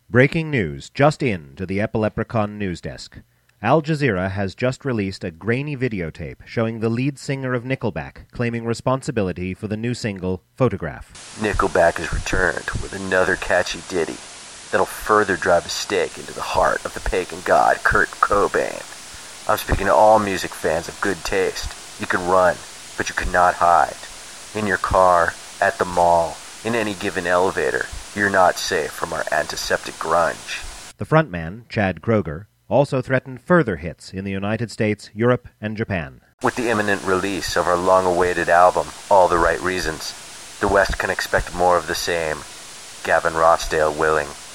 Breaking news just in to the Epileprechon news desk. Al Jazeera has just released a grainy videotape showing the lead singer of Nickelback claiming responsibility for the new single, Photograph. Nickelback has returned with another catchy ditty that'll further drive a stake into the heart of the pagan god Kurt Cobain. I'm speaking to all music fans of good taste. You can run, but you cannot hide. In your car, at the mall, in any given elevator, you're not safe from our antiseptic grunge. The frontman, Chad Kroeger, also threatened further hits in the United States, Europe, and Japan. With the imminent release of our long-awaited album, All the Right Reasons, the West can expect more of the same. Gavin Rossdale willing.